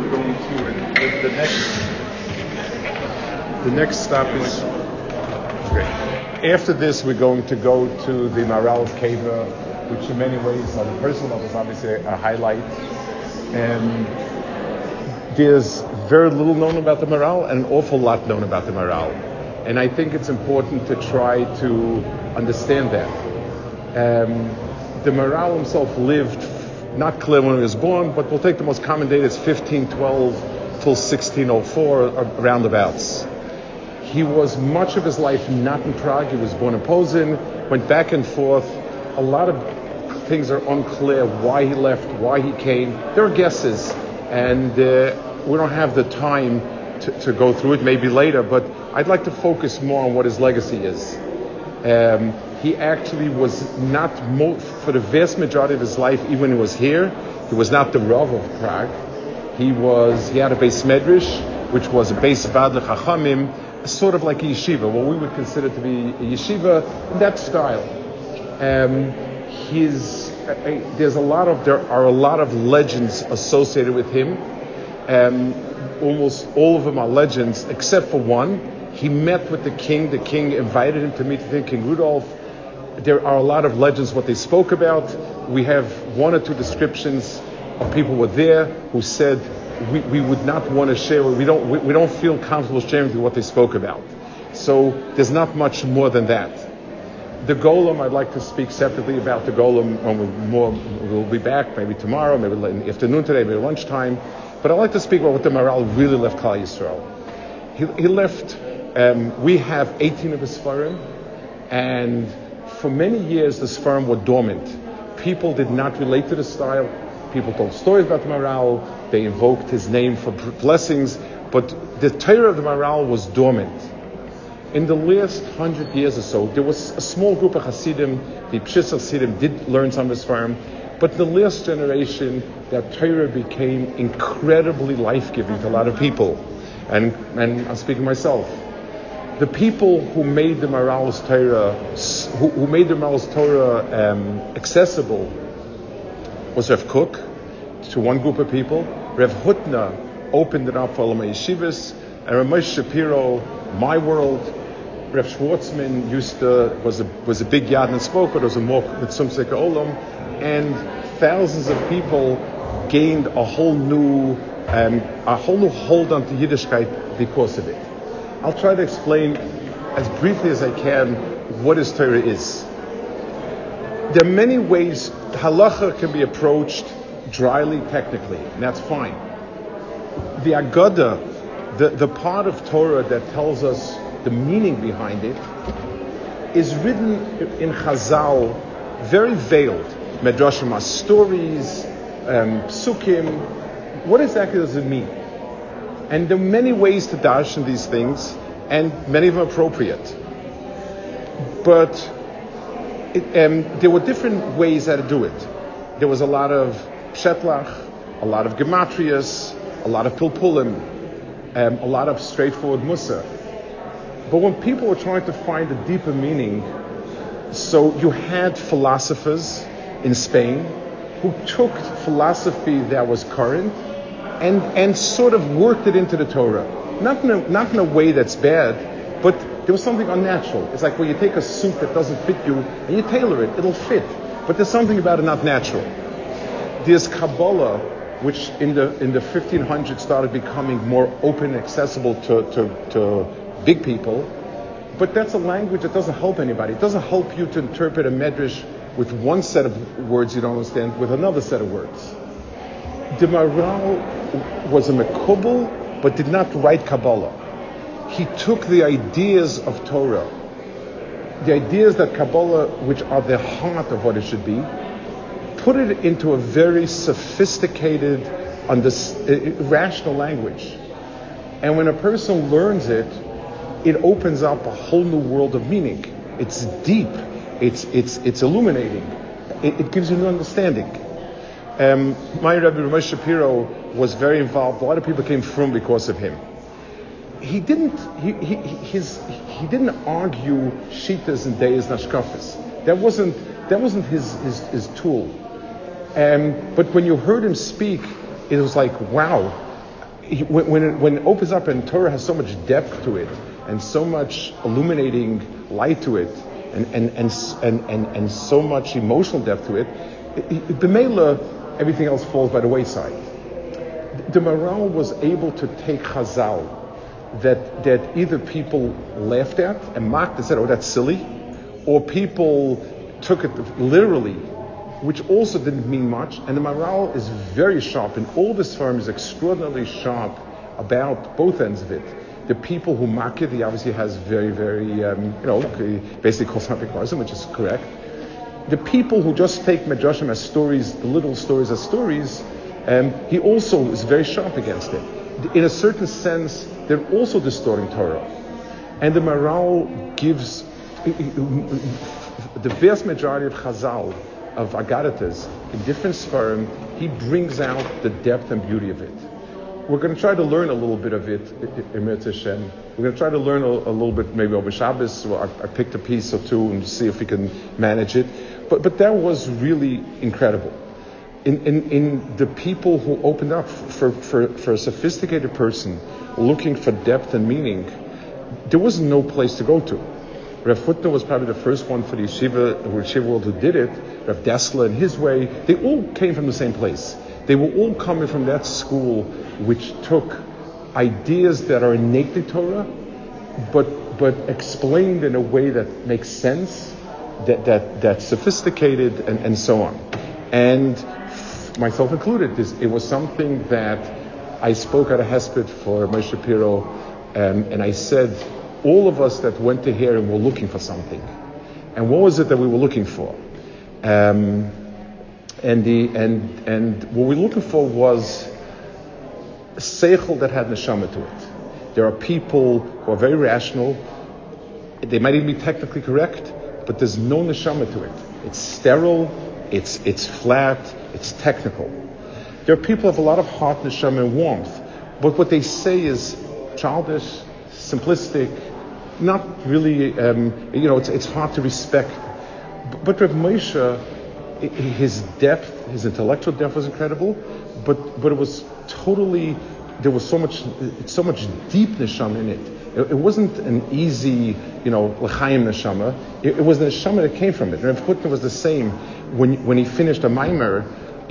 going to, and the next stop is great. After this, we're going to go to the Maharal Keva, which in many ways, on the personal level, is obviously a highlight. And there's very little known about the Maharal and an awful lot known about the Maharal. And I think it's important to try to understand that. The Maharal himself lived, not clear when he was born, but we'll take the most common date, it's 1512 till 1604, roundabouts. He was much of his life not in Prague. He was born in Posen, went back and forth. A lot of things are unclear, why he left, why he came. There are guesses, and we don't have the time to go through it, maybe later, but I'd like to focus more on what his legacy is. He actually was not, for the vast majority of his life, even when he was here, he was not the Rav of Prague. He had a beis medrash, which was a beis vad l'chachamim, sort of like a yeshiva, what we would consider to be a yeshiva, in that style. There are a lot of legends associated with him. Almost all of them are legends, except for one. He met with the king. The king invited him to meet with King Rudolph. There are a lot of legends what they spoke about. We have one or two descriptions of people who were there who said we would not want to share. We don't feel comfortable sharing what they spoke about. So there's not much more than that. The Golem, I'd like to speak separately about the Golem when we'll be back, maybe tomorrow, maybe in the afternoon today, maybe lunchtime. But I'd like to speak about what the Maharal really left Klal Yisrael. He left, we have 18 of his Sfarim, and for many years the Sfarim were dormant. People did not relate to the style. People told stories about the Maharal. They invoked his name for blessings, but the Torah of the Maharal was dormant. In the last 100 years or so, there was a small group of Hasidim, the Pshis Hasidim did learn some of his Sfarim, but in the last generation, that Torah became incredibly life-giving to a lot of people. And I'm speaking myself. The people who made the Maharal's Torah, who made the Maharal's Torah accessible, was Rav Kook to one group of people. Rav Hutner opened it up for Lamei Yeshivas, and Rav Moshe Shapiro, My World. Rav Schwartzman was a big yad and spoke, but it was a more Mitzum Seker Olam, and thousands of people gained a whole new hold on to Yiddishkeit because of it. I'll try to explain as briefly as I can what his Torah is. There are many ways halacha can be approached dryly, technically, and that's fine. The Agada, the part of Torah that tells us the meaning behind it, is written in Chazal, very veiled. Medrashim are stories, psukim. What exactly does it mean? And there are many ways to darshan these things, and many of them appropriate. But there were different ways how to do it. There was a lot of pshetlach, a lot of gematrias, a lot of pilpulim, a lot of straightforward mussar. But when people were trying to find a deeper meaning, so you had philosophers in Spain who took philosophy that was current and sort of worked it into the Torah. Not in a way that's bad, but there was something unnatural. It's like when you take a suit that doesn't fit you and you tailor it, it'll fit. But there's something about it not natural. There's Kabbalah, which in the 1500s started becoming more open and accessible to big people. But that's a language that doesn't help anybody. It doesn't help you to interpret a medrash with one set of words you don't understand with another set of words. The Maharal was a Mekubal, but did not write Kabbalah. He took the ideas of Torah, the ideas that Kabbalah, which are the heart of what it should be, put it into a very sophisticated, rational language. And when a person learns it, it opens up a whole new world of meaning. It's deep. It's illuminating. It gives you new understanding. My Rabbi Ramesh Shapiro was very involved. A lot of people came from because of him. He didn't argue shitas and deis nashkafis. That wasn't his tool. But when you heard him speak, it was like, wow, when it opens up and Torah has so much depth to it and so much illuminating light to it and so much emotional depth to it, b'meila, everything else falls by the wayside. The Maharal was able to take Chazal that either people laughed at and mocked and said, oh, that's silly, or people took it literally, which also didn't mean much. And the Maharal is very sharp, and all this firm is extraordinarily sharp about both ends of it. The people who mock it, he obviously has very, very, he basically calls something Marsim, which is correct. The people who just take Medrashim as stories, the little stories as stories, he also is very sharp against it. In a certain sense, they're also distorting Torah. And the Maharal gives the vast majority of Chazal, of Agaritas, in different Sfarim, he brings out the depth and beauty of it. We're going to try to learn a little bit of it, Emir Hashem. We're going to try to learn a little bit maybe over Shabbos. I picked a piece or two and see if we can manage it. But that was really incredible. In the people who opened up for a sophisticated person looking for depth and meaning, there was no place to go to. Rav Hutner was probably the first one for the yeshiva world who did it. Rav Dessler in his way, they all came from the same place. They were all coming from that school which took ideas that are innate to Torah, but explained in a way that makes sense, that's sophisticated, and so on. And myself included, it was something that I spoke at a hesped for Moshe Shapiro, and I said, all of us that went to here and were looking for something. And what was it that we were looking for? And what we were looking for was a seichel that had neshama to it. There are people who are very rational. They might even be technically correct, but there's no neshama to it. It's sterile, it's flat, it's technical. There are people who have a lot of heart, neshama, and warmth, but what they say is childish, simplistic, not really, it's hard to respect. But Rav Moshe, his depth, his intellectual depth was incredible, but it was totally, there was so much deep neshama in it. It wasn't an easy, l'chaim neshama. It was the neshama that came from it. And Rav Hutner was the same. When he finished a maimer,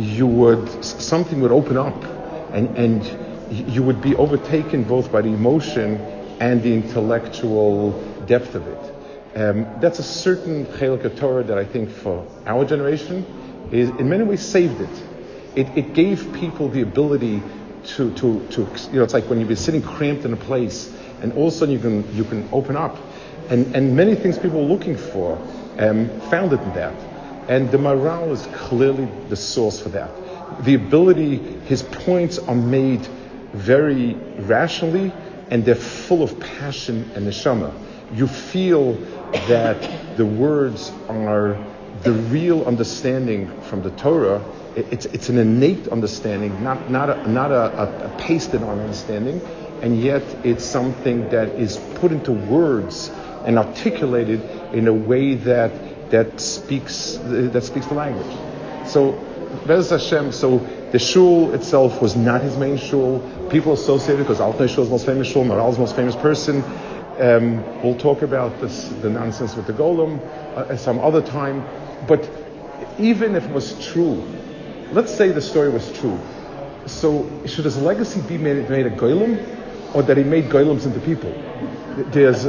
something would open up, and you would be overtaken both by the emotion and the intellectual depth of it. That's a certain chelik of Torah that I think for our generation is in many ways saved it. It gave people the ability to it's like when you've been sitting cramped in a place and all of a sudden you can open up, and many things people were looking for found it in that. And the Maharal is clearly the source for that. The ability, his points are made very rationally, and they're full of passion and neshama. You feel that the words are the real understanding from the Torah. It's an innate understanding, not a pasted on understanding, and yet it's something that is put into words and articulated in a way that speaks the language. So, Be'ez Hashem, so the shul itself was not his main shul. People associated, because Altneu Shul is the most famous shul, Maharal is the most famous person. We'll talk about the nonsense with the golem at some other time. But even if it was true, let's say the story was true. So should his legacy be made a golem, or that he made golems into people? There's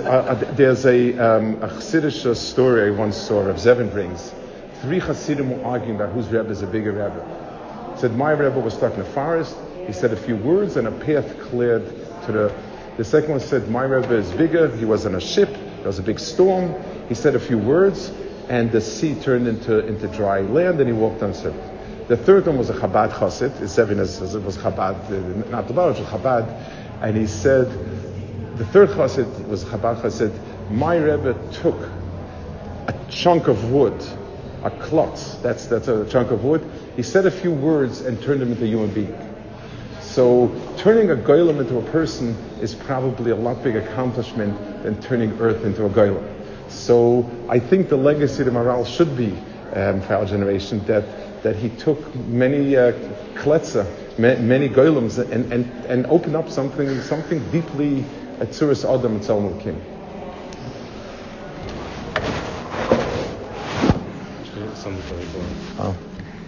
a Chassidish story I once saw, Rav Zevin brings. 3 Chassidim were arguing about whose Rebbe is a bigger Rebbe. He said, my Rebbe was stuck in the forest. He said a few words and a path cleared to the second one said, my Rebbe is bigger. He was on a ship. There was a big storm. He said a few words and the sea turned into dry land and he walked on surface. The third one was a Chabad Chassid. His Zevin was Chabad, not the Baruch, it was Chabad. And he said, the third Chassid was Chabad Chassid. My Rebbe took a chunk of wood, a klotz, that's a chunk of wood. He said a few words and turned him into a human being. So turning a golem into a person is probably a lot bigger accomplishment than turning earth into a golem. So I think the legacy of the Maharal should be for our generation that he took many kletza many golems and open up something deeply at Tzuras Adam and Solomon King. Something very important. Oh.